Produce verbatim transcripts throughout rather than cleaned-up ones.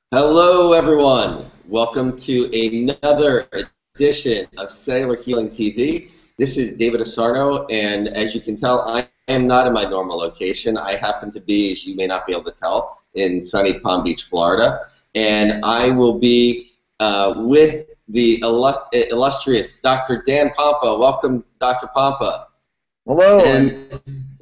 Hello, everyone. Welcome to another edition of Cellular Healing T V. This is David Asarno, and as you can tell, I am not in my normal location. I happen to be, as you may not be able to tell, in sunny Palm Beach, Florida, and I will be uh, with the illus- illustrious Doctor Dan Pompa. Welcome, Doctor Pompa. Hello, and And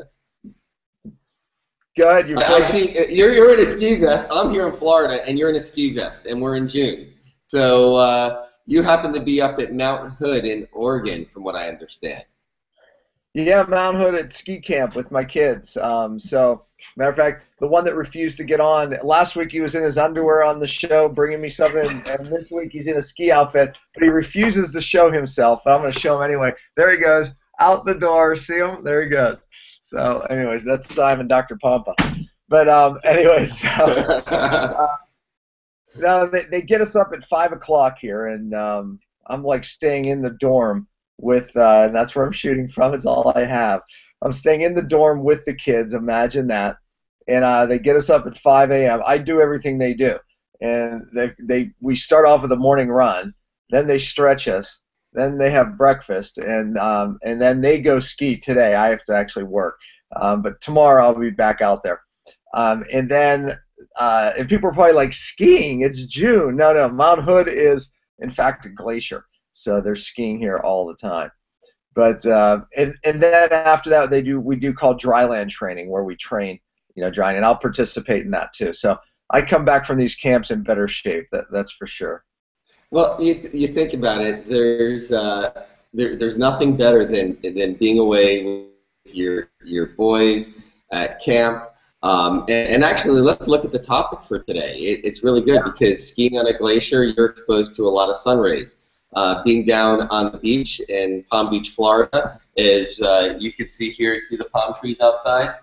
good. You're I filling. see you're you're in a ski vest. I'm here in Florida, and you're in a ski vest, and we're in June. So uh, you happen to be up at Mount Hood in Oregon, from what I understand. Yeah, Mount Hood at ski camp with my kids. Um, so, matter of fact, the one that refused to get on last week, he was in his underwear on the show, bringing me something, and this week he's in a ski outfit, but he refuses to show himself. But I'm going to show him anyway. There he goes, out the door. See him? There he goes. So, anyways, that's Simon, Doctor Pompa. But um, anyways, so uh, no, they they get us up at five o'clock here, and um, I'm like staying in the dorm with, uh, and that's where I'm shooting from. It's all I have. I'm staying in the dorm with the kids. Imagine that, and uh, they get us up at five a m. I do everything they do, and they they we start off with a morning run, then they stretch us, then they have breakfast, and um, and then they go ski today. I have to actually work, um, but tomorrow I'll be back out there, um, and then uh, and people are probably like, skiing, it's June. No, no, Mount Hood is, in fact, a glacier. So they're skiing here all the time. But uh, and and then after that, they do we do call dryland training, where we train, you know, drying, and I'll participate in that too. So I come back from these camps in better shape. That that's for sure. Well, you th you think about it. There's uh, there, there's nothing better than than being away with your your boys at camp. Um, and, and actually, let's look at the topic for today. It, it's really good because skiing on a glacier, you're exposed to a lot of sun rays. Uh, being down on the beach in Palm Beach, Florida, is uh, you can see here, see the palm trees outside.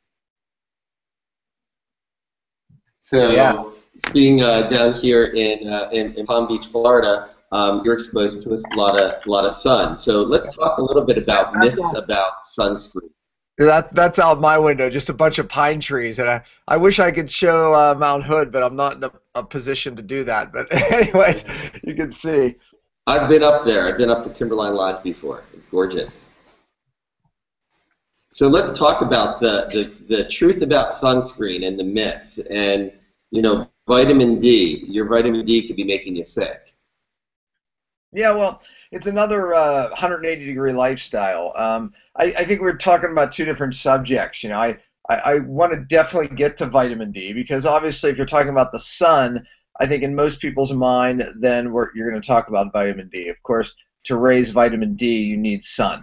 Yeah. So being uh, down here in, uh, in in Palm Beach, Florida, um, you're exposed to a lot of lot of sun. So let's talk a little bit about That's myths all. about sunscreen. That that's out my window, just a bunch of pine trees, and I I wish I could show uh, Mount Hood, but I'm not in a, a position to do that. But anyways, you can see. I've been up there. I've been up to Timberline Lodge before. It's gorgeous. So let's talk about the, the, the truth about sunscreen and the myths. And, you know, vitamin D. Your vitamin D could be making you sick. Yeah, well, it's another uh, one hundred eighty degree lifestyle. Um, I, I think we're talking about two different subjects. You know, I, I, I want to definitely get to vitamin D, because obviously if you're talking about the sun, I think in most people's mind, then we're, you're going to talk about vitamin D. Of course, to raise vitamin D, you need sun.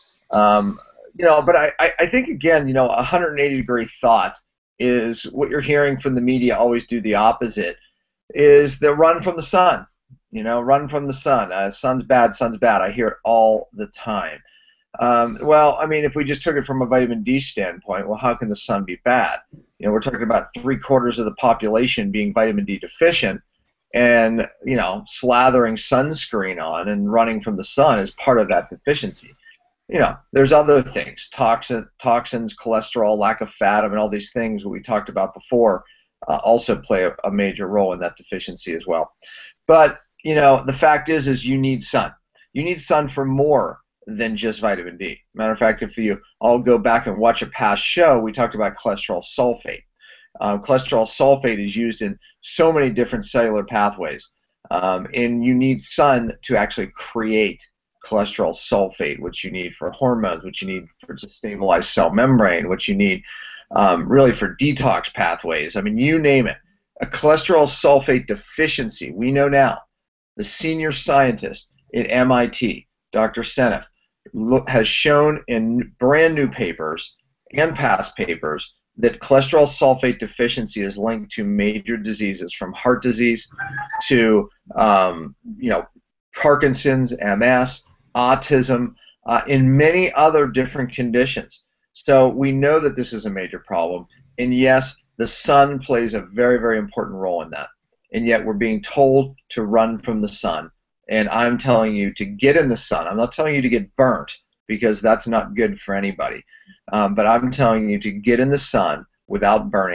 Um, you know, but I, I I think, again, you know, a one hundred eighty degree thought is what you're hearing from the media always do the opposite, is the run from the sun. You know, run from the sun. Uh, sun's bad, sun's bad. I hear it all the time. Um, well, I mean, if we just took it from a vitamin D standpoint, well, how can the sun be bad? You know, we're talking about three quarters of the population being vitamin D deficient, and, you know, slathering sunscreen on and running from the sun is part of that deficiency. You know, there's other things, toxin, toxins, cholesterol, lack of fat. I mean, all these things that we talked about before uh, also play a, a major role in that deficiency as well. But, you know, the fact is, is you need sun. You need sun for more than just vitamin D. Matter of fact, if you all go back and watch a past show, we talked about cholesterol sulfate. Um, cholesterol sulfate is used in so many different cellular pathways, um, and you need sun to actually create cholesterol sulfate, which you need for hormones, which you need for to stabilize cell membrane, which you need um, really for detox pathways. I mean, you name it. A cholesterol sulfate deficiency, we know now, the senior scientist at M I T, Doctor Seneff, has shown in brand new papers and past papers that cholesterol sulfate deficiency is linked to major diseases, from heart disease to um, you know, Parkinson's, M S, autism, uh, and many other different conditions. So we know that this is a major problem, and yes, the sun plays a very, very important role in that. And yet we're being told to run from the sun. And I'm telling you to get in the sun. I'm not telling you to get burnt, because that's not good for anybody. Um, but I'm telling you to get in the sun without burning,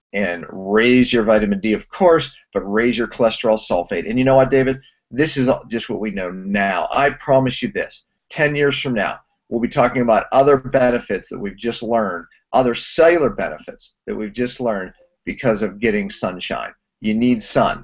and raise your vitamin D, of course, but raise your cholesterol sulfate. And you know what, David? This is just what we know now. I promise you this, ten years from now, we'll be talking about other benefits that we've just learned, other cellular benefits that we've just learned because of getting sunshine. You need sun.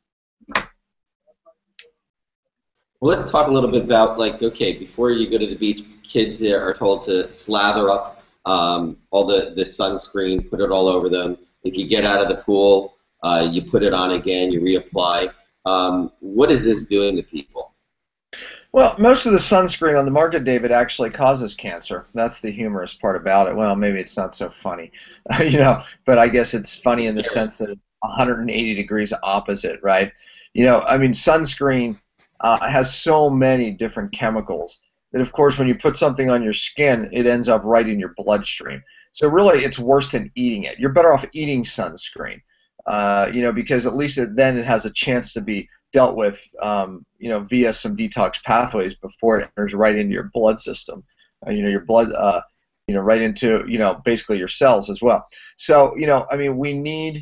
Well, let's talk a little bit about, like, okay, before you go to the beach, kids are told to slather up um, all the, the sunscreen, put it all over them. If you get out of the pool, uh, you put it on again, you reapply. Um, what is this doing to people? Well, most of the sunscreen on the market, David, actually causes cancer. That's the humorous part about it. Well, maybe it's not so funny, you know, but I guess it's funny in the sense that it's one hundred eighty degrees opposite, right? You know, I mean, sunscreen uh, has so many different chemicals that, of course, when you put something on your skin, it ends up right in your bloodstream. So really, it's worse than eating it. You're better off eating sunscreen, uh, you know, because at least it, then it has a chance to be dealt with, um, you know, via some detox pathways before it enters right into your blood system. Uh, you know, your blood, uh, you know, right into, you know, basically your cells as well. So, you know, I mean, we need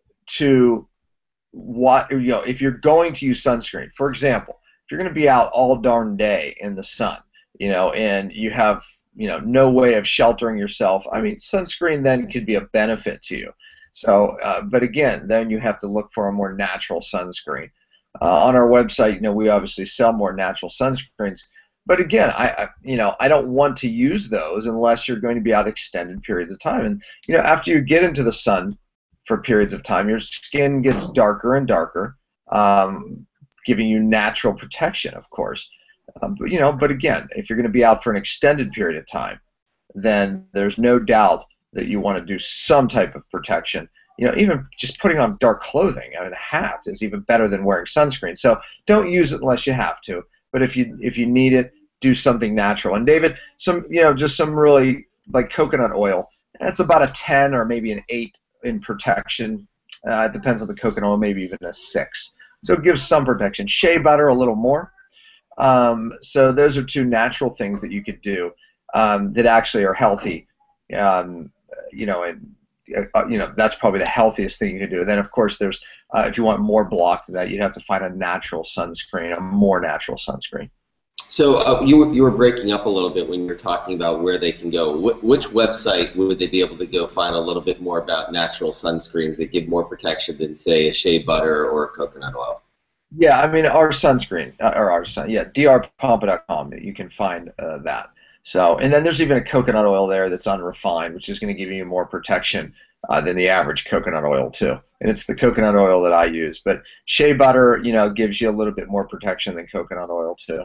to, what, you know, if you're going to use sunscreen, for example, if you're going to be out all darn day in the sun, you know, and you have, you know, no way of sheltering yourself, I mean, sunscreen then could be a benefit to you. So, uh, but again, then you have to look for a more natural sunscreen. Uh, on our website, you know, we obviously sell more natural sunscreens, but again, I, I, you know, I don't want to use those unless you're going to be out extended periods of time. And you know, after you get into the sun for periods of time, your skin gets darker and darker, um, giving you natural protection, of course. Um, but you know, but again, if you're going to be out for an extended period of time, then there's no doubt that you want to do some type of protection. You know, even just putting on dark clothing, I mean, a hat is even better than wearing sunscreen. So don't use it unless you have to. But if you if you need it, do something natural. And David, some you know, just some really like coconut oil. That's about a ten or maybe an eight in protection. Uh, it depends on the coconut oil, maybe even a six. So it gives some protection. Shea butter a little more. Um, so those are two natural things that you could do um, that actually are healthy. Um, you know, and Uh, you know, that's probably the healthiest thing you can do. And then, of course, there's uh, if you want more block to that, you'd have to find a natural sunscreen, a more natural sunscreen. So uh, you were, you were breaking up a little bit when you were talking about where they can go. Wh which website would they be able to go find a little bit more about natural sunscreens that give more protection than, say, a shea butter or coconut oil? Yeah, I mean, our sunscreen, uh, or our sun, yeah, d r pampa dot com. You can find uh, that. So, and then there's even a coconut oil there that's unrefined, which is going to give you more protection uh, than the average coconut oil too. And it's the coconut oil that I use. But shea butter, you know, gives you a little bit more protection than coconut oil too.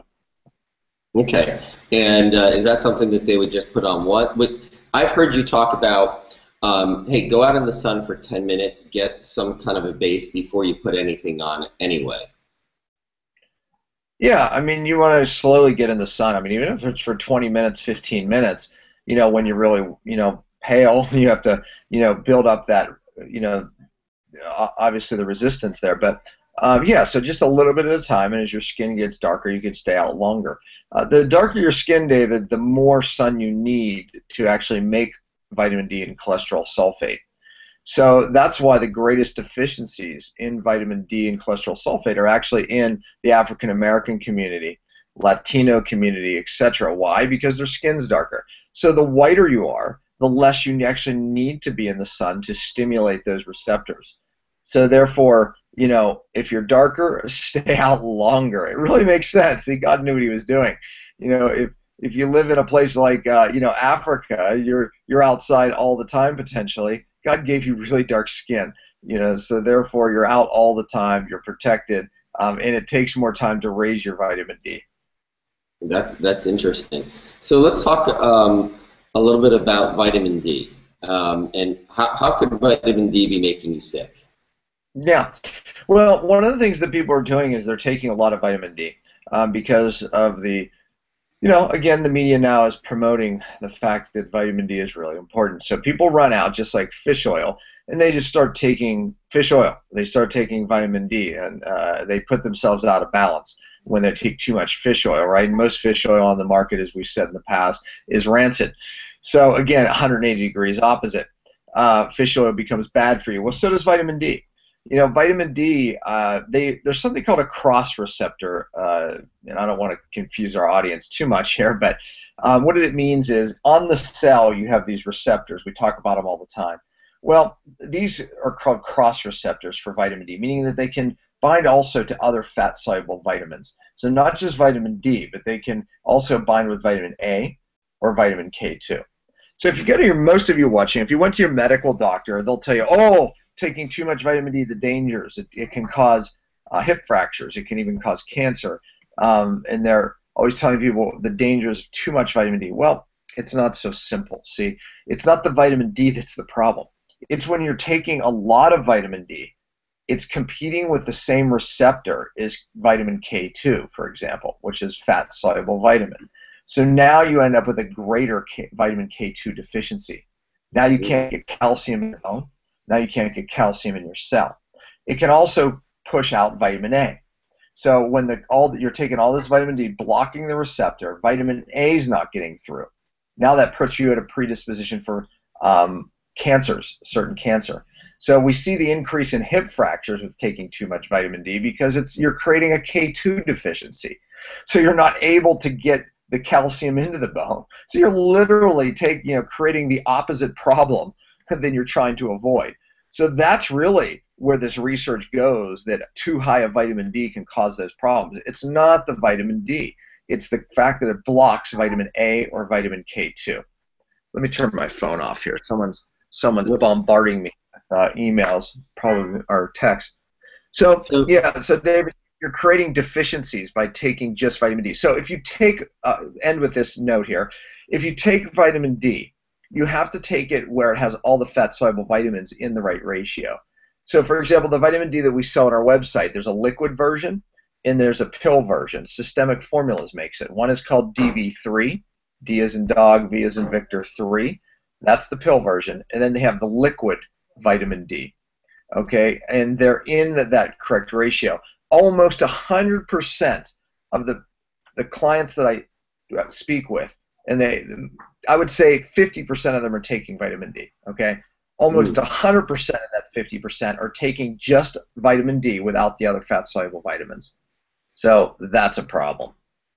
Okay. And uh, is that something that they would just put on what? I've heard you talk about, um, hey, go out in the sun for ten minutes, get some kind of a base before you put anything on anyway. Yeah, I mean, you want to slowly get in the sun. I mean, even if it's for twenty minutes, fifteen minutes, you know, when you're really, you know, pale, you have to, you know, build up that, you know, obviously the resistance there. But, um, yeah, so just a little bit at a time, and as your skin gets darker, you can stay out longer. Uh, the darker your skin, David, the more sun you need to actually make vitamin D and cholesterol sulfate. So that's why the greatest deficiencies in vitamin D and cholesterol sulfate are actually in the African American community, Latino community, et cetera. Why? Because their skin's darker. So the whiter you are, the less you actually need to be in the sun to stimulate those receptors. So therefore, you know, if you're darker, stay out longer. It really makes sense. See, God knew what He was doing. You know, if if you live in a place like uh, you know, Africa, you're you're outside all the time potentially. God gave you really dark skin, you know, so therefore you're out all the time, you're protected, um, and it takes more time to raise your vitamin D. That's that's interesting. So let's talk um, a little bit about vitamin D, um, and how, how could vitamin D be making you sick? Yeah, well, one of the things that people are doing is they're taking a lot of vitamin D um, because of the, you know, again, the media now is promoting the fact that vitamin D is really important. So people run out, just like fish oil, and they just start taking fish oil. They start taking vitamin D, and uh, they put themselves out of balance when they take too much fish oil, right? And most fish oil on the market, as we've said in the past, is rancid. So again, one hundred eighty degrees opposite. uh, fish oil becomes bad for you. Well, so does vitamin D. You know, vitamin D, uh, they there's something called a cross receptor, uh, and I don't want to confuse our audience too much here, but um, what it means is on the cell you have these receptors. We talk about them all the time. Well, these are called cross receptors for vitamin D, meaning that they can bind also to other fat-soluble vitamins. So not just vitamin D, but they can also bind with vitamin A or vitamin K two. So if you go to your, most of you watching, if you went to your medical doctor, they'll tell you, oh, taking too much vitamin D, the dangers. It, it can cause uh, hip fractures. It can even cause cancer. Um, and they're always telling people the dangers of too much vitamin D. Well, it's not so simple. See, it's not the vitamin D that's the problem. It's when you're taking a lot of vitamin D, it's competing with the same receptor as vitamin K two, for example, which is fat-soluble vitamin. So now you end up with a greater K, vitamin K two deficiency. Now you can't get calcium in your bone. Now you can't get calcium in your cell. It can also push out vitamin A. So when the, all, you're taking all this vitamin D, blocking the receptor, vitamin A is not getting through. Now that puts you at a predisposition for um, cancers, certain cancer. So we see the increase in hip fractures with taking too much vitamin D because it's you're creating a K two deficiency. So you're not able to get the calcium into the bone. So you're literally take, you know, creating the opposite problem than you're trying to avoid. So that's really where this research goes, that too high of vitamin D can cause those problems. It's not the vitamin D. It's the fact that it blocks vitamin A or vitamin K two. Let me turn my phone off here. Someone's someone's bombarding me with uh, emails, probably, or text. So, so yeah, so David, you're creating deficiencies by taking just vitamin D. So if you take, uh, end with this note here, if you take vitamin D, you have to take it where it has all the fat-soluble vitamins in the right ratio. So for example, the vitamin D that we sell on our website, there's a liquid version and there's a pill version. Systemic Formulas makes it. One is called D V three, D as in dog, V as in Victor, three. That's the pill version. And then they have the liquid vitamin D. Okay, and they're in that, that correct ratio. Almost one hundred percent of the, the clients that I speak with, and they, I would say fifty percent of them are taking vitamin D, okay? Almost one hundred percent of that fifty percent are taking just vitamin D without the other fat-soluble vitamins. So that's a problem.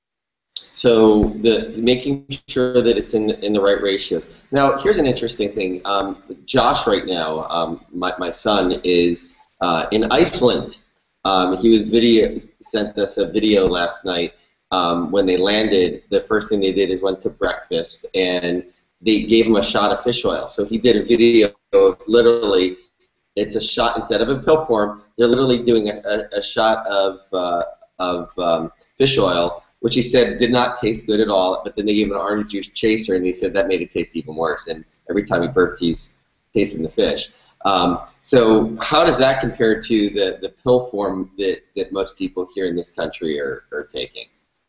So the making sure that it's in in the right ratios. Now, here's an interesting thing. Um, Josh, right now, um, my my son is uh, in Iceland. Um, he was video sent us a video last night um, when they landed. The first thing they did is went to breakfast and they gave him a shot of fish oil. So he did a video of literally, it's a shot instead of a pill form. They're literally doing a, a, a shot of uh, of um, fish oil, which he said did not taste good at all, but then they gave him an orange juice chaser, and he said that made it taste even worse. And every time he burped, he's tasting the fish. Um, so how does that compare to the, the pill form that, that most people here in this country are, are taking?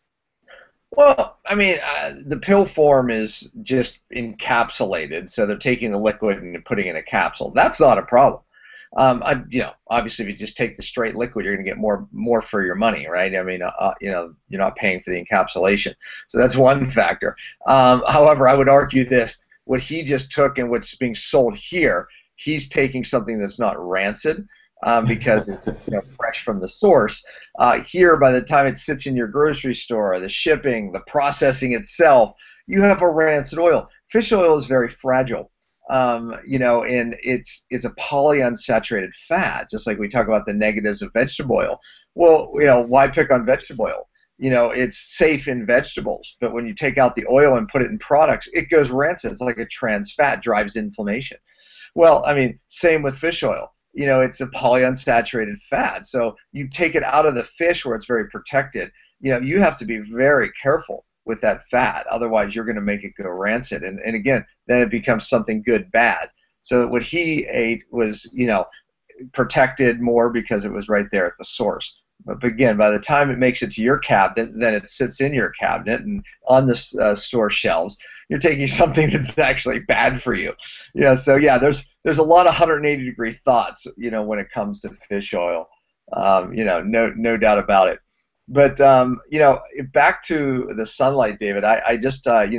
Well, I mean, uh, the pill form is just encapsulated, so they're taking the liquid and putting it in a capsule. That's not a problem. Um, I, you know, obviously, if you just take the straight liquid, you're going to get more more for your money, right? I mean, uh, you know, you're not paying for the encapsulation, so that's one factor. Um, however, I would argue this: what he just took and what's being sold here, he's taking something that's not rancid um, because it's you know, fresh from the source. Uh, here, by the time it sits in your grocery store, the shipping, the processing itself, you have a rancid oil. Fish oil is very fragile. Um, you know, and it's it's a polyunsaturated fat, just like we talk about the negatives of vegetable oil. Well, you know, why pick on vegetable oil? You know, it's safe in vegetables, but when you take out the oil and put it in products, it goes rancid. It's like a trans fat, drives inflammation. Well, I mean, same with fish oil. You know, it's a polyunsaturated fat, so you take it out of the fish where it's very protected. You know, you have to be very careful with that fat, otherwise you're going to make it go rancid, and, and again, then it becomes something good bad. So what he ate was, you know, protected more because it was right there at the source. But again, by the time it makes it to your cabinet, then it sits in your cabinet and on the uh, store shelves, you're taking something that's actually bad for you. You know, so yeah, there's there's a lot of one hundred eighty degree thoughts, you know, when it comes to fish oil. Um, you know, no no doubt about it. But um, you know, back to the sunlight, David. I, I just uh, you know,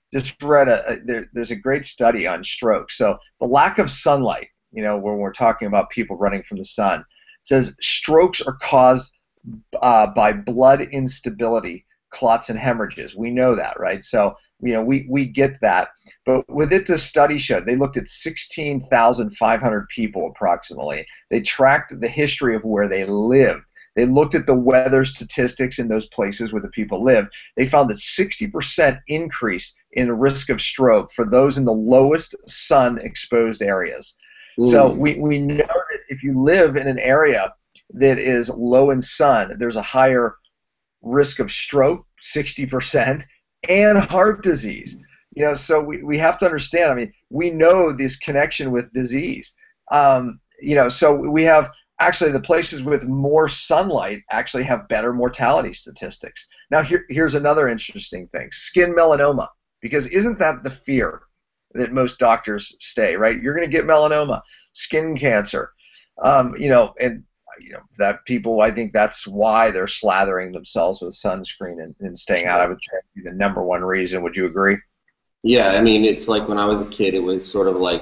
just read a, a there, there's a great study on stroke. So the lack of sunlight, you know, when we're talking about people running from the sun, says strokes are caused uh, by blood instability, clots, and hemorrhages. We know that, right? So, you know, we, we get that. But with it, the study showed, they looked at sixteen thousand five hundred people approximately. They tracked the history of where they lived. They looked at the weather statistics in those places where the people live. They found that sixty percent increase in the risk of stroke for those in the lowest sun-exposed areas. Mm. So we, we know that if you live in an area that is low in sun, there's a higher risk of stroke, sixty percent, and heart disease. You know, so we, we have to understand, I mean, we know this connection with disease. Um, you know, so we have actually the places with more sunlight actually have better mortality statistics. Now, here, here's another interesting thing, skin melanoma, because isn't that the fear that most doctors say, right? You're going to get melanoma, skin cancer, um, you know, and you know, that people, I think that's why they're slathering themselves with sunscreen and, and staying out. I would say be the number one reason. Would you agree? Yeah, I mean, it's like when I was a kid, it was sort of like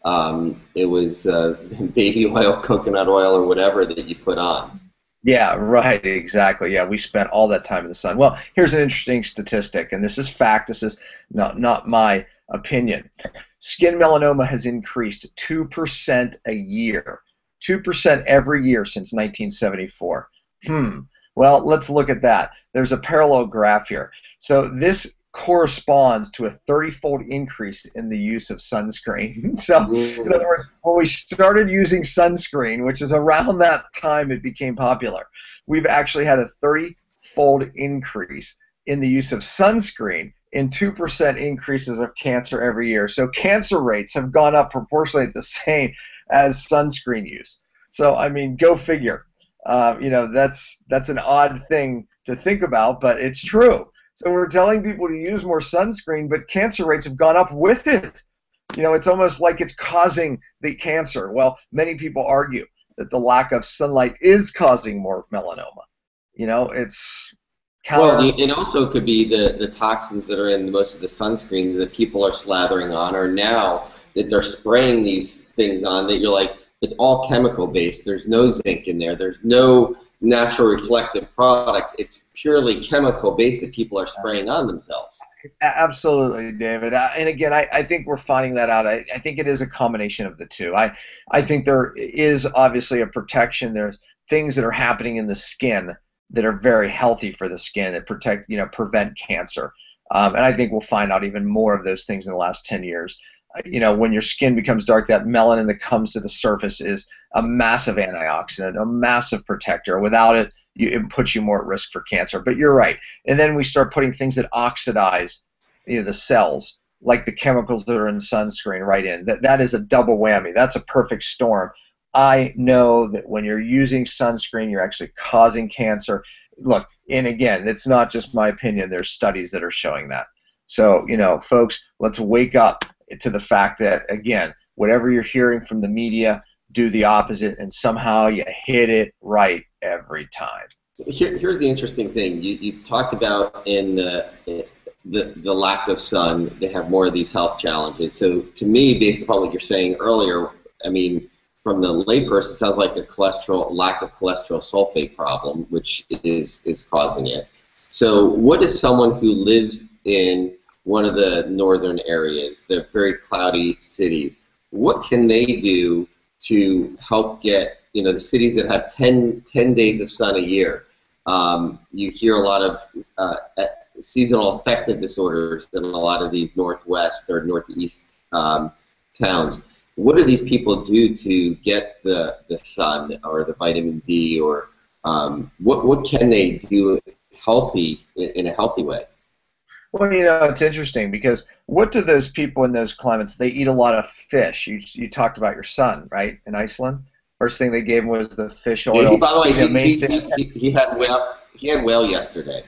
um, it was uh, baby oil, coconut oil, or whatever that you put on. Yeah, right, exactly. Yeah, we spent all that time in the sun. Well, here's an interesting statistic, and this is fact. This is not, not my opinion. Skin melanoma has increased two percent a year. two percent every year since nineteen seventy-four. Hmm. Well, let's look at that. There's a parallel graph here. So this corresponds to a thirty-fold increase in the use of sunscreen. So, in other words, when we started using sunscreen, which is around that time it became popular, we've actually had a thirty-fold increase in the use of sunscreen and two percent increases of cancer every year. So cancer rates have gone up proportionally the same as sunscreen use. So, I mean, go figure. Uh, you know, that's that's an odd thing to think about, but it's true. So we're telling people to use more sunscreen, but cancer rates have gone up with it. You know, it's almost like it's causing the cancer. Well, many people argue that the lack of sunlight is causing more melanoma. You know, it's counter- Well, it also could be the, the toxins that are in most of the sunscreens that people are slathering on, or now that they're spraying these things on that you're like, it's all chemical based. There's no zinc in there. There's no natural reflective products. It's purely chemical based that people are spraying on themselves. Absolutely, David. Uh, and again, I, I think we're finding that out. I, I think it is a combination of the two. I, I think there is obviously a protection. There's things that are happening in the skin that are very healthy for the skin that protect, you know, prevent cancer. Um, and I think we'll find out even more of those things in the last ten years. You know, when your skin becomes dark, that melanin that comes to the surface is a massive antioxidant, a massive protector. Without it, you, it puts you more at risk for cancer. But you're right. And then we start putting things that oxidize, you know, the cells, like the chemicals that are in sunscreen, right in. That that is a double whammy. That's a perfect storm. I know that when you're using sunscreen, you're actually causing cancer. Look, and again, it's not just my opinion. There's studies that are showing that. So, you know, folks, let's wake up to the fact that, again, whatever you're hearing from the media, do the opposite, and somehow you hit it right every time. So here, here's the interesting thing. You, you talked about in the, the, the lack of sun, they have more of these health challenges. So to me, based upon what you're saying earlier, I mean, from the layperson, it sounds like a cholesterol lack of cholesterol sulfate problem, which is, is causing it. So what is someone who lives in one of the northern areas, the very cloudy cities, what can they do to help get, you know, the cities that have ten, ten days of sun a year? Um, you hear a lot of uh, seasonal affective disorders in a lot of these northwest or northeast um, towns. What do these people do to get the, the sun or the vitamin D, or um, what, what can they do healthy in, in a healthy way? Well, you know, it's interesting because what do those people in those climates, they eat a lot of fish. You, you talked about your son, right, in Iceland? First thing they gave him was the fish oil. Yeah, he, by the way, he, he, he, he, had whale, he had whale yesterday.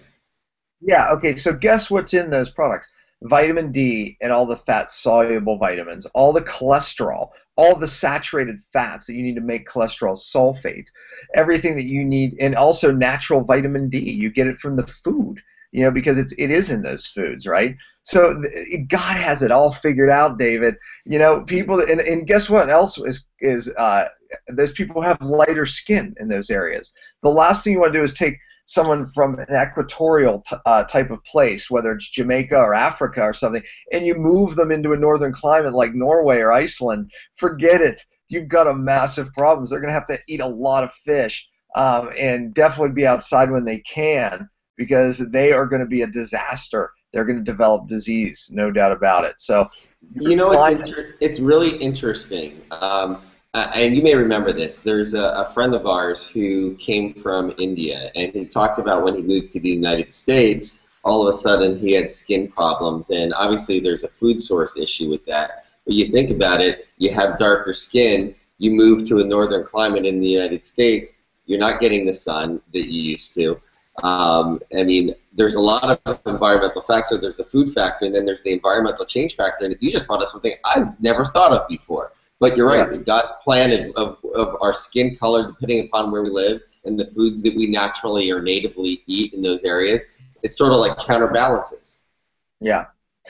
Yeah, okay, so guess what's in those products? Vitamin D and all the fat-soluble vitamins, all the cholesterol, all the saturated fats that you need to make cholesterol sulfate, everything that you need, and also natural vitamin D. You get it from the food. you know, because it's it is in those foods, right? So God has it all figured out, David. You know, people, and, and guess what else is is uh, those people have lighter skin in those areas. The last thing you want to do is take someone from an equatorial t- uh, type of place, whether it's Jamaica or Africa or something, and you move them into a northern climate like Norway or Iceland. Forget it. You've got a massive problems. They're going to have to eat a lot of fish um, and definitely be outside when they can, because they are going to be a disaster. They're going to develop disease, no doubt about it. So, you know, it's inter- it's really interesting. Um, Uh, and you may remember this. There's a, a friend of ours who came from India, and he talked about when he moved to the United States, all of a sudden he had skin problems, and obviously there's a food source issue with that. But you think about it, you have darker skin, you move to a northern climate in the United States, you're not getting the sun that you used to. Um, I mean, there's a lot of environmental factors. So there's the food factor, and then there's the environmental change factor, and you just brought up something I've never thought of before. But you're right, yeah. God's plan of, of, of our skin color, depending upon where we live, and the foods that we naturally or natively eat in those areas, it's sort of like counterbalances. Yeah,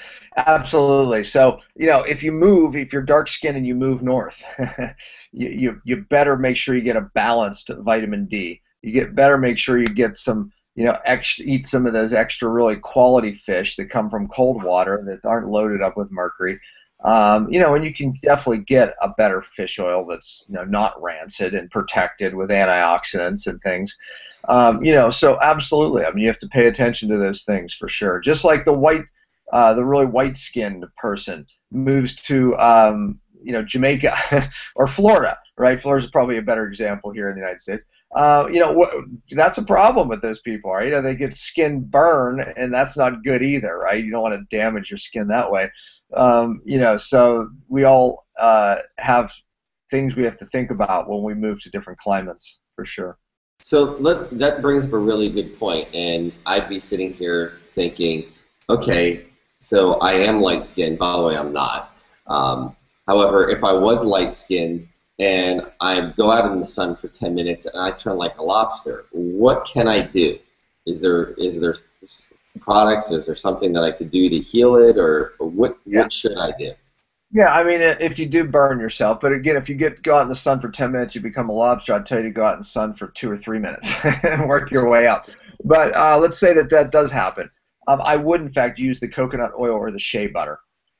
absolutely. So, you know, if you move, if you're dark skinned and you move north, you, you, you better make sure you get a balanced vitamin D. You get better make sure you get some, you know, extra, eat some of those extra really quality fish that come from cold water that aren't loaded up with mercury. Um, you know, and you can definitely get a better fish oil that's, you know, not rancid and protected with antioxidants and things. Um, you know, so absolutely. I mean, you have to pay attention to those things for sure. Just like the white, uh, the really white-skinned person moves to, um, you know, Jamaica or Florida, right? Florida's probably a better example here in the United States. Uh, you know, wh- that's a problem with those people, right? You know, they get skin burn, and that's not good either, right? You don't want to damage your skin that way. Um, you know, so we all uh, have things we have to think about when we move to different climates, for sure. So let, that brings up a really good point, and I'd be sitting here thinking, okay, so I am light-skinned. By the way, I'm not. Um, however, if I was light-skinned and I go out in the sun for ten minutes and I turn like a lobster, what can I do? Is there is there products? Is there something that I could do to heal it, or, or what Yeah. what should I do? Yeah, I mean, if you do burn yourself, but again, if you get go out in the sun for ten minutes, you become a lobster. I'd tell you to go out in the sun for two or three minutes and work your way up. But uh, let's say that that does happen. Um, I would, in fact, use the coconut oil or the shea butter,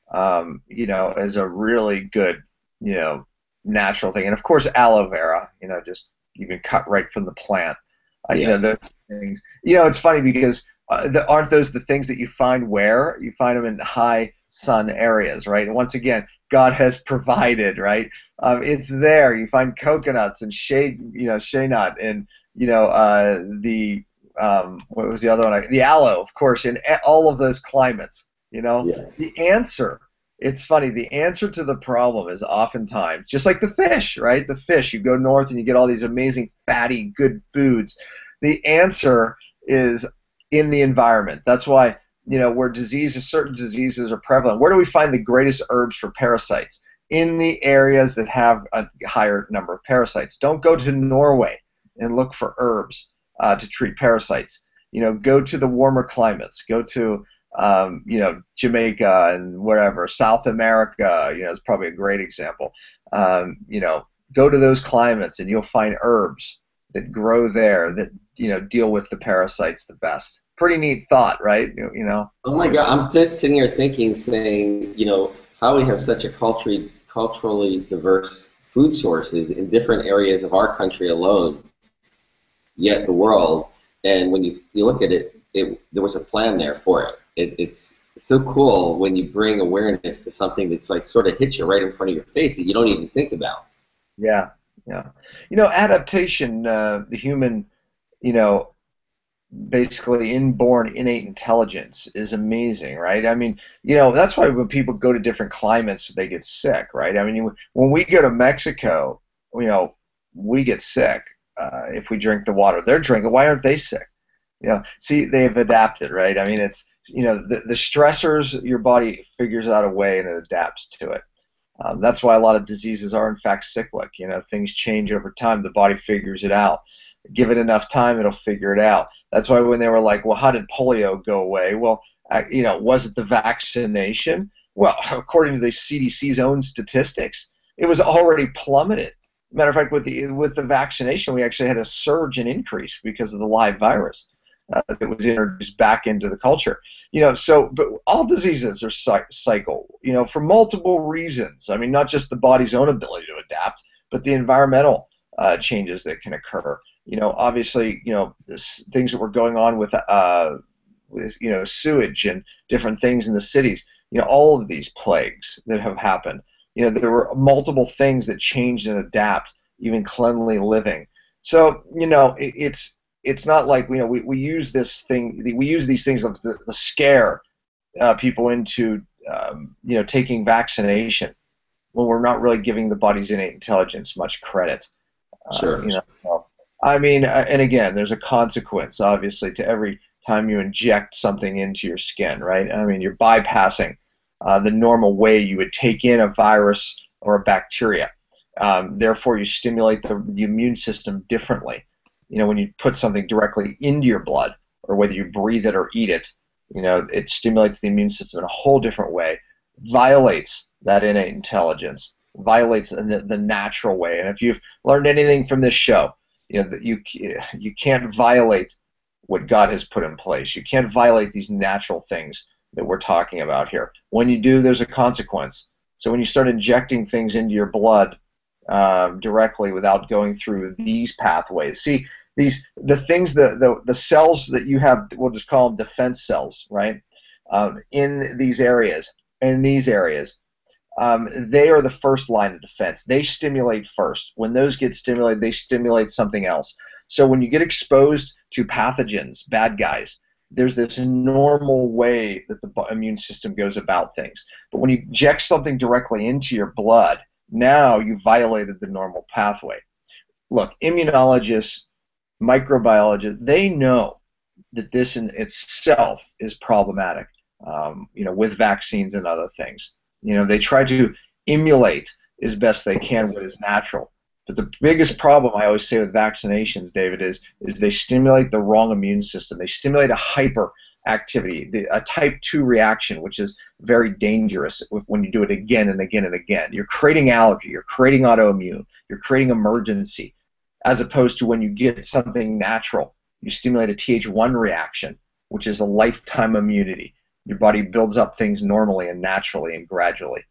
um, you know, as a really good, you know, natural thing. And of course, aloe vera, you know, just you can cut right from the plant. Uh, yeah. You know, those things. You know, it's funny because uh, the, aren't those the things that you find where? You find them in high sun areas, right? And once again, God has provided, right? Um, it's there. You find coconuts and shade, you know, shea nut, and you know uh, the um, what was the other one? The aloe, of course, in all of those climates. You know, yes. The answer. It's funny. The answer to the problem is oftentimes just like the fish, right? The fish. You go north and you get all these amazing fatty, good foods. The answer is in the environment. That's why, you know, where diseases, certain diseases are prevalent. Where do we find the greatest herbs for parasites? In the areas that have a higher number of parasites. Don't go to Norway and look for herbs uh, to treat parasites. You know, go to the warmer climates. Go to Um, you know, Jamaica and wherever, South America, you know, is probably a great example. Um, you know, go to those climates and you'll find herbs that grow there that, you know, deal with the parasites the best. Pretty neat thought, right? You, you know. Oh my God, I'm sit, sitting here thinking, saying, you know, how we have such a culturally culturally diverse food sources in different areas of our country alone, yet the world. And when you, you look at it, it, there was a plan there for it. It, it's so cool when you bring awareness to something that's like sort of hits you right in front of your face that you don't even think about. Yeah, yeah. You know, adaptation, uh, the human, you know, basically inborn innate intelligence is amazing, right? I mean, you know, that's why when people go to different climates, they get sick, right? I mean, when we go to Mexico, you know, we get sick uh, if we drink the water they're drinking. Why aren't they sick? You know, see, they've adapted, right? I mean, it's, you know, the, the stressors, your body figures out a way and it adapts to it. Um, that's why a lot of diseases are, in fact, cyclic. You know, things change over time. The body figures it out. Give it enough time, it'll figure it out. That's why when they were like, well, how did polio go away? Well, I, you know, was it the vaccination? Well, according to the C D C's own statistics, it was already plummeted. Matter of fact, with the with the vaccination, we actually had a surge and increase because of the live virus uh, that was introduced back into the culture. You know, so but all diseases are cycle. You know, for multiple reasons. I mean, not just the body's own ability to adapt, but the environmental uh, changes that can occur. You know, obviously, you know, this, things that were going on with uh, with you know sewage and different things in the cities. You know, all of these plagues that have happened. You know, there were multiple things that changed and adapt, even cleanly living. So, you know, it, it's it's not like, you know, we, we use this thing, we use these things to, to scare uh, people into, um, you know, taking vaccination when we're not really giving the body's innate intelligence much credit. Sure. Uh, you know, so, I mean, uh, and again, there's a consequence, obviously, to every time you inject something into your skin, right? I mean, you're bypassing Uh, the normal way you would take in a virus or a bacteria. Um, therefore, you stimulate the, the immune system differently. You know, when you put something directly into your blood, or whether you breathe it or eat it, you know, it stimulates the immune system in a whole different way, violates that innate intelligence, violates the, the natural way. And if you've learned anything from this show, you know that you you can't violate what God has put in place. You can't violate these natural things that we're talking about here. When you do, there's a consequence. So when you start injecting things into your blood um, directly without going through these pathways, see, these the things, the, the, the cells that you have, we'll just call them defense cells, right, um, in these areas, in these areas, um, they are the first line of defense. They stimulate first. When those get stimulated, they stimulate something else. So when you get exposed to pathogens, bad guys, there's this normal way that the immune system goes about things. But when you inject something directly into your blood, now you violated the normal pathway. Look, immunologists, microbiologists, they know that this in itself is problematic, um, you know, with vaccines and other things. You know, they try to emulate as best they can what is natural. But the biggest problem I always say with vaccinations, David, is is they stimulate the wrong immune system. They stimulate a hyperactivity, the, a type two reaction, which is very dangerous when you do it again and again and again. You're creating allergy. You're creating autoimmune. You're creating emergency, as opposed to when you get something natural. You stimulate a T H one reaction, which is a lifetime immunity. Your body builds up things normally and naturally and gradually.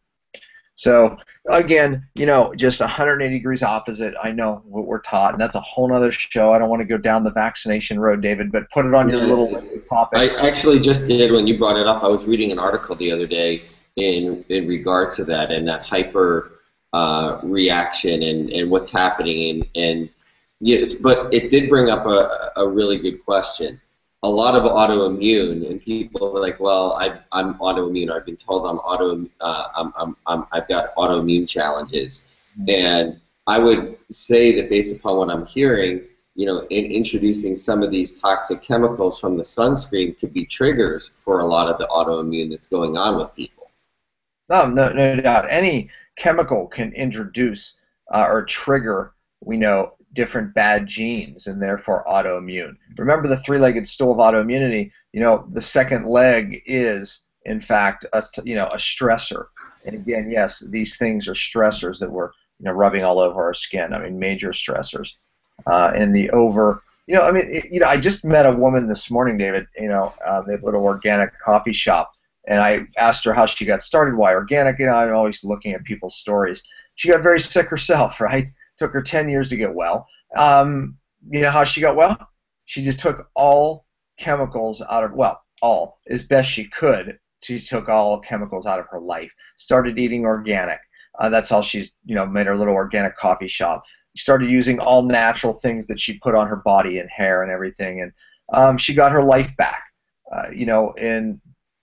So again, you know, just one hundred eighty degrees opposite. I know what we're taught, and that's a whole other show. I don't want to go down the vaccination road, David, but put it on your little list of topics. I actually just did when you brought it up. I was reading an article the other day in in regard to that and that hyper uh, reaction and, and what's happening. And, and yes, but it did bring up a, a really good question. A lot of autoimmune, and people are like, well, I've, I'm autoimmune. I've been told I'm auto, uh, I'm, I'm, I'm, I've got autoimmune challenges. Mm-hmm. And I would say that based upon what I'm hearing, you know, in introducing some of these toxic chemicals from the sunscreen could be triggers for a lot of the autoimmune that's going on with people. No, no, no doubt. Any chemical can introduce uh, or trigger, we know, different bad genes and therefore autoimmune. Remember the three-legged stool of autoimmunity, you know, the second leg is, in fact, a, you know, a stressor. And again, yes, these things are stressors that we're, you know, rubbing all over our skin. I mean, major stressors. Uh, and the over, you know, I mean, it, you know, I just met a woman this morning, David, you know, uh, they have a little organic coffee shop, and I asked her how she got started, why organic. You know, I'm always looking at people's stories. She got very sick herself, right? Took her ten years to get well. Um, you know how she got well? She just took all chemicals out of, well, all, as best she could. She took all chemicals out of her life. Started eating organic. Uh, that's all she's, you know, made her little organic coffee shop. Started using all natural things that she put on her body and hair and everything, and um, she got her life back. Uh, you know, and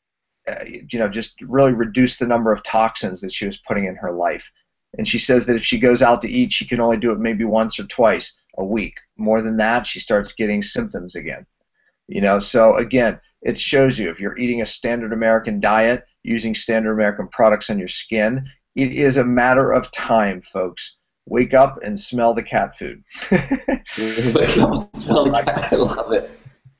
uh, you know, just really reduced the number of toxins that she was putting in her life. And she says that if she goes out to eat, she can only do it maybe once or twice a week. More than that, she starts getting symptoms again. You know, so again, it shows you if you're eating a standard American diet, using standard American products on your skin, it is a matter of time, folks, wake up and smell the cat food. Wake up and smell the cat. I love it.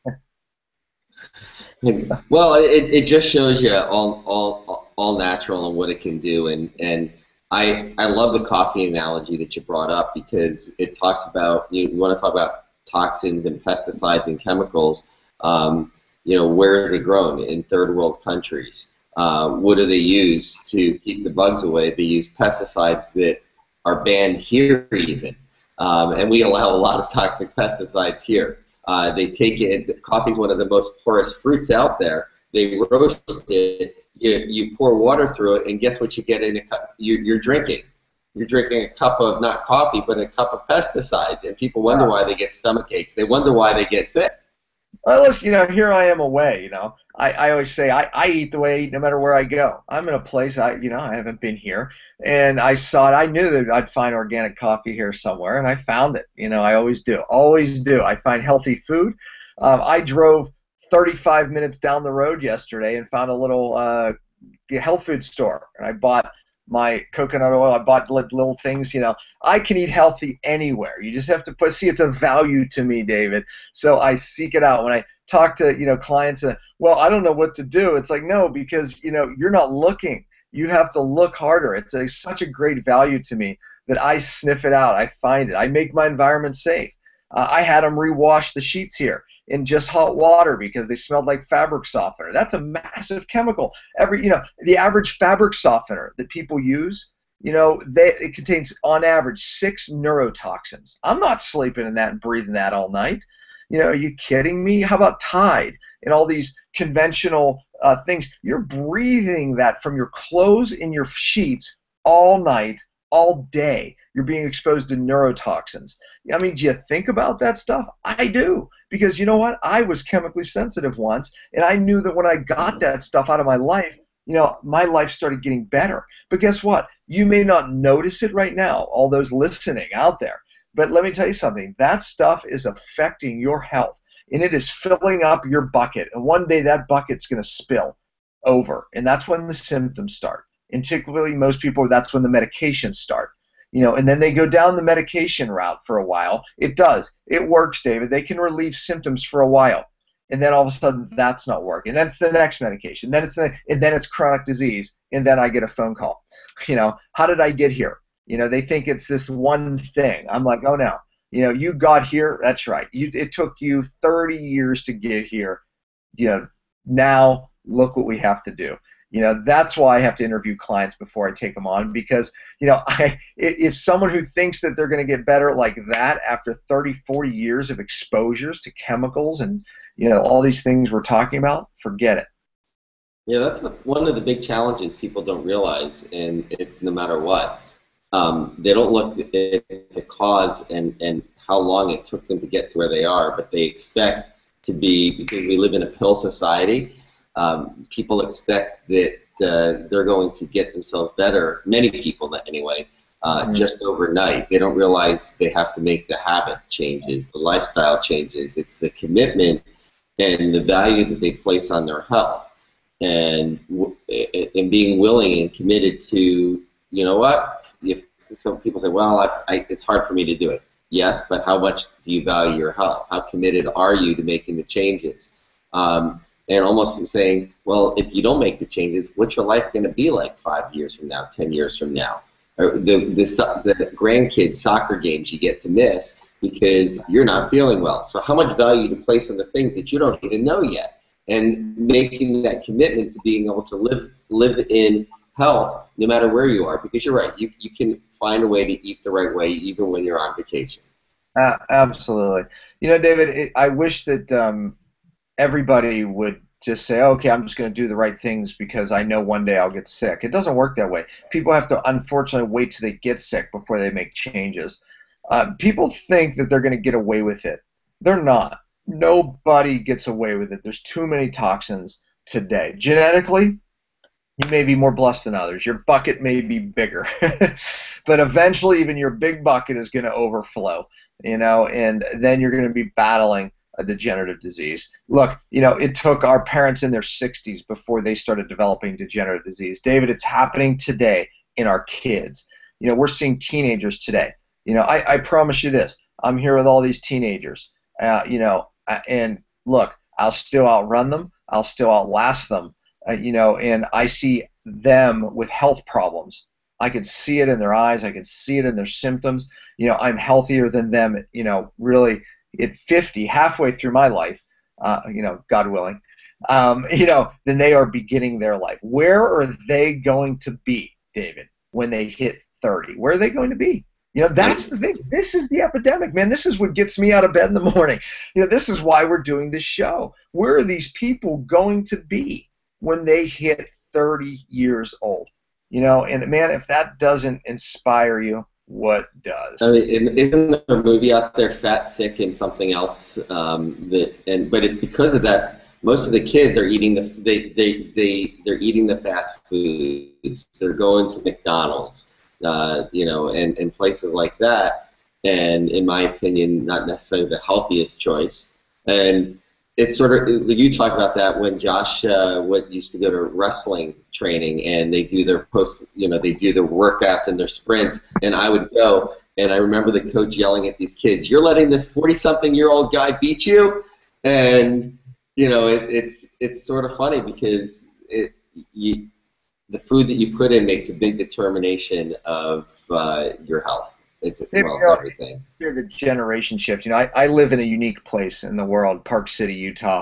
Well, it, it just shows you all, all, all natural and what it can do. And, and I, I love the coffee analogy that you brought up, because it talks about, you, you want to talk about toxins and pesticides and chemicals. Um, you know, where is it grown? In third world countries. Uh, what do they use to keep the bugs away? They use pesticides that are banned here even. Um, and we allow a lot of toxic pesticides here. Uh, they take it, coffee is one of the most porous fruits out there. They roast it, you, you pour water through it, and guess what you get in a cup? You, you're drinking. You're drinking a cup of, not coffee, but a cup of pesticides, and people wonder why they get stomach aches. They wonder why they get sick. Well, listen, you know, here I am away, you know. I, I always say I, I eat the way I eat no matter where I go. I'm in a place, I you know, I haven't been here, and I saw it. I knew that I'd find organic coffee here somewhere, and I found it. You know, I always do. Always do. I find healthy food. Um, I drove thirty-five minutes down the road yesterday and found a little uh, health food store, and I bought my coconut oil. I bought little things, you know. I can eat healthy anywhere. You just have to put, see, it's a value to me, David. So I seek it out. When I talk to, you know, clients, uh, well, I don't know what to do. It's like, no, because, you know, you're not looking. You have to look harder. It's a, such a great value to me that I sniff it out. I find it. I make my environment safe. Uh, I had them rewash the sheets here in just hot water because they smelled like fabric softener. That's a massive chemical. Every, you know, the average fabric softener that people use, you know, they, it contains on average six neurotoxins. I'm not sleeping in that and breathing that all night. You know, are you kidding me? How about Tide and all these conventional uh, things? You're breathing that from your clothes and your sheets all night, all day. You're being exposed to neurotoxins. I mean, do you think about that stuff? I do. Because you know what? I was chemically sensitive once, and I knew that when I got that stuff out of my life, you know, my life started getting better. But guess what? You may not notice it right now, all those listening out there. But let me tell you something. That stuff is affecting your health, and it is filling up your bucket. And one day that bucket's going to spill over, and that's when the symptoms start. And typically, most people, that's when the medications start. You know, and then they go down the medication route for a while. It does. It works, David. They can relieve symptoms for a while. And then all of a sudden, that's not working. Then it's the next medication. Then it's the, and then it's chronic disease. And then I get a phone call. You know, how did I get here? You know, they think it's this one thing. I'm like, oh, no. You know, you got here. That's right. You, it took you thirty years to get here. You know, now look what we have to do. You know, that's why I have to interview clients before I take them on, because, you know, I, if someone who thinks that they're going to get better like that after thirty, forty years of exposures to chemicals and, you know, all these things we're talking about, forget it. Yeah, that's the, one of the big challenges people don't realize, and it's no matter what. Um, they don't look at the cause and, and how long it took them to get to where they are, but they expect to be, because we live in a pill society, Um, people expect that uh, they're going to get themselves better, many people anyway, uh, mm-hmm. just overnight. They don't realize they have to make the habit changes, the lifestyle changes. It's the commitment and the value that they place on their health, and and being willing and committed to, you know what, if some people say, well, I've, I, it's hard for me to do it. Yes, but how much do you value your health? How committed are you to making the changes? Um, And almost saying, well, if you don't make the changes, what's your life going to be like five years from now, ten years from now? Or the, the, the grandkids' soccer games you get to miss because you're not feeling well. So how much value to place on the things that you don't even know yet? And making that commitment to being able to live live in health no matter where you are. Because you're right, you, you can find a way to eat the right way even when you're on vacation. Uh, absolutely. You know, David, it, I wish that um, everybody would just say, okay, I'm just going to do the right things because I know one day I'll get sick. It doesn't work that way. People have to, unfortunately, wait till they get sick before they make changes. Uh, people think that they're going to get away with it. They're not. Nobody gets away with it. There's too many toxins today. Genetically, you may be more blessed than others. Your bucket may be bigger. But eventually, even your big bucket is going to overflow, you know, and then you're going to be battling a degenerative disease. Look, you know, it took our parents in their sixties before they started developing degenerative disease. David, it's happening today in our kids. You know, we're seeing teenagers today You know, I, I promise you this. I'm here with all these teenagers. Uh, you know, uh, and look, I'll still outrun them. I'll still outlast them. Uh, you know, and I see them with health problems. I can see it in their eyes. I can see it in their symptoms. You know, I'm healthier than them. You know, really at fifty, halfway through my life. Uh, you know, God willing. Um, you know, than they are beginning their life. Where are they going to be, David, when they hit thirty? Where are they going to be? You know, that's the thing. This is the epidemic, man. This is what gets me out of bed in the morning. You know, this is why we're doing this show. Where are these people going to be when they hit thirty years old? You know, and man, if that doesn't inspire you, what does? I mean, isn't there a movie out there, Fat, Sick, and something else? Um, that and but it's because of that. Most of the kids are eating the they they they they're eating the fast foods. They're going to McDonald's. Uh, you know, and, and places like that, and in my opinion, not necessarily the healthiest choice. And it's sort of, you talk about that when Josh uh, what used to go to wrestling training, and they do their post, you know, they do their workouts and their sprints, and I would go, and I remember the coach yelling at these kids, "You're letting this forty-something-year-old guy beat you?" And you know, it, it's it's sort of funny because it you. the food that you put in makes a big determination of uh, your health. It's, Hey, well, you it's know, everything. Hear the generation shift. You know, I, I live in a unique place in the world, Park City, Utah.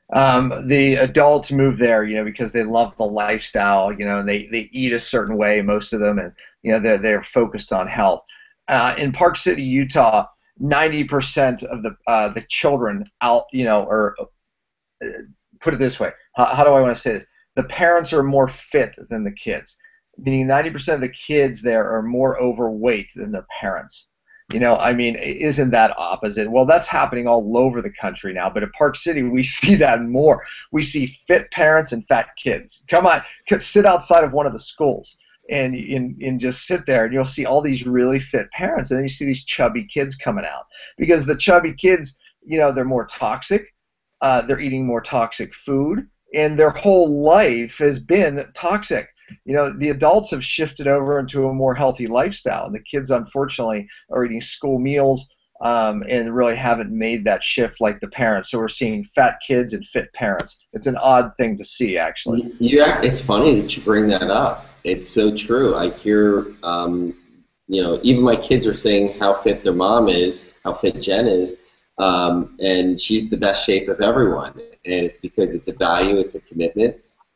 Um, the adults move there, you know, because they love the lifestyle, you know, and they, they eat a certain way, most of them, and, you know, they're, they're focused on health. Uh, in Park City, Utah, ninety percent of the uh, the children out, you know, or uh, put it this way, how, how do I want to say this? The parents are more fit than the kids, meaning ninety percent of the kids there are more overweight than their parents. You know, I mean, isn't that opposite? Well, that's happening all over the country now, but at Park City, we see that more. We see fit parents and fat kids. Come on, sit outside of one of the schools and, and, and just sit there, and you'll see all these really fit parents, and then you see these chubby kids coming out. Because the chubby kids, you know, they're more toxic. Uh, they're eating more toxic food, and their whole life has been toxic. You know, the adults have shifted over into a more healthy lifestyle, and the kids, unfortunately, are eating school meals um, and really haven't made that shift like the parents. So we're seeing fat kids and fit parents. It's an odd thing to see, actually. Yeah, it's funny that you bring that up. It's so true. I hear, um, you know, even my kids are saying how fit their mom is, how fit Jen is, um, and she's the best shape of everyone. And it's because it's a value, it's a commitment,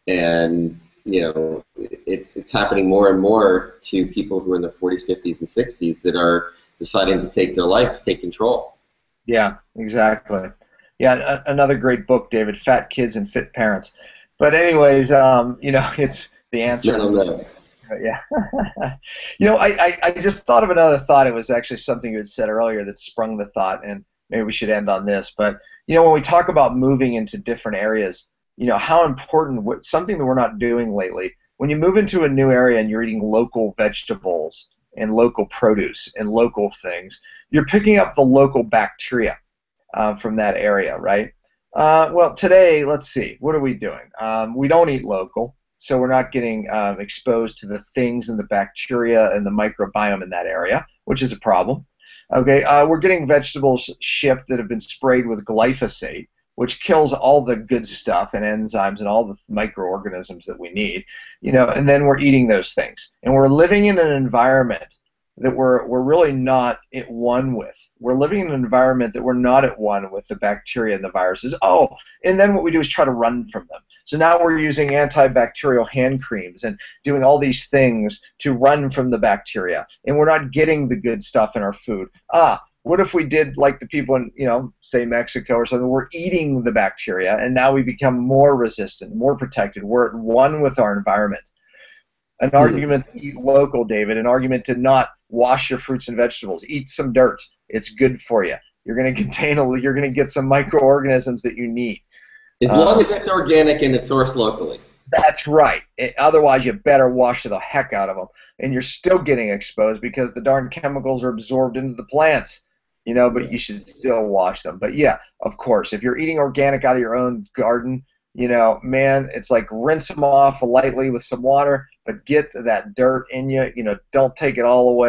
and you know, it's it's happening more and more to people who are in their forties, fifties, and sixties that are deciding to take their life, take control. Yeah, exactly. Yeah, a- another great book, David, Fat Kids and Fit Parents. But anyways, um, you know, it's the answer. No, no. Yeah. You know, I, I, I just thought of another thought. It was actually something you had said earlier that sprung the thought, and maybe we should end on this. But, you know, when we talk about moving into different areas, you know, how important, what, something that we're not doing lately, when you move into a new area and you're eating local vegetables and local produce and local things, you're picking up the local bacteria uh, from that area, right? Uh, well, today, let's see, what are we doing? Um, we don't eat local, so we're not getting um, exposed to the things and the bacteria and the microbiome in that area, which is a problem. Okay, uh, we're getting vegetables shipped that have been sprayed with glyphosate, which kills all the good stuff and enzymes and all the microorganisms that we need, you know, and then we're eating those things. And we're living in an environment that we're, we're really not at one with. We're living in an environment that we're not at one with the bacteria and the viruses. Oh, and then what we do is try to run from them. So now we're using antibacterial hand creams and doing all these things to run from the bacteria, and we're not getting the good stuff in our food. Ah, what if we did like the people in, you know, say Mexico or something, we're eating the bacteria, and now we become more resistant, more protected. We're at one with our environment. An mm-hmm. argument to eat local, David, an argument to not wash your fruits and vegetables. Eat some dirt. It's good for you. You're going to contain a, you're going to get some microorganisms that you need. As long um, as it's organic and it's sourced locally. That's right. It, otherwise, you better wash the heck out of them. And you're still getting exposed because the darn chemicals are absorbed into the plants. You know, but you should still wash them. But yeah, of course, if you're eating organic out of your own garden, you know, man, it's like rinse them off lightly with some water, but get that dirt in you. You know, don't take it all away.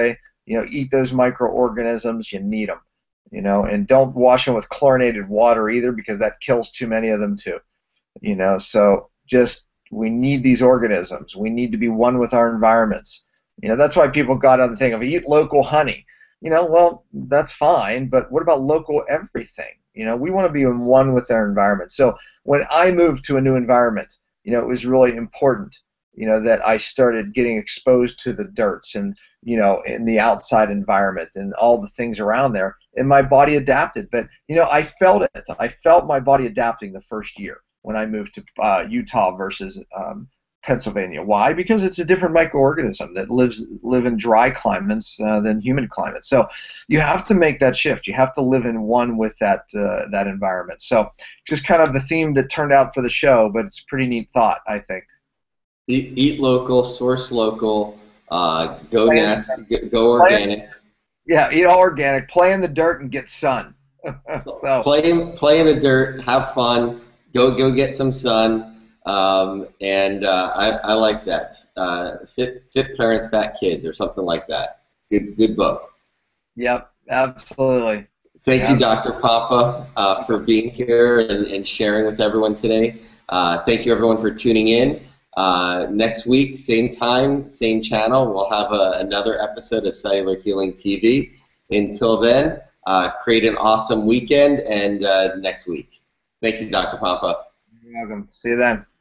You know, eat those microorganisms. You need them. You know, and don't wash them with chlorinated water either, because that kills too many of them too. You know, so just we need these organisms. We need to be one with our environments. You know, that's why people got on the thing of eat local honey. You know, well, that's fine, but what about local everything? You know, we want to be in one with our environment. So when I moved to a new environment, you know, it was really important, you know, that I started getting exposed to the dirts and, you know, in the outside environment and all the things around there, and my body adapted. But, you know, I felt it. I felt my body adapting the first year when I moved to uh, Utah versus um, Pennsylvania. Why? Because it's a different microorganism that lives live in dry climates uh, than humid climates. So you have to make that shift. You have to live in one with that uh, that environment. So just kind of the theme that turned out for the show, but it's a pretty neat thought, I think. Eat, eat local, source local, uh, go Plant, nat, go organic. plant, yeah, eat all organic. Play in the dirt and get sun. so Play in, play in the dirt, have fun, go go get some sun, um, and uh, I, I like that. Uh, fit fit parents, fat kids, or something like that. Good good book. Yep, absolutely. Thank Yeah, you, Doctor Papa, uh, for being here and, and sharing with everyone today. Uh, thank you, everyone, for tuning in. Uh, next week, same time, same channel, we'll have a, another episode of Cellular Healing T V. Until then, uh, create an awesome weekend, and uh, next week. Thank you, Doctor Papa. you're welcome. See you then.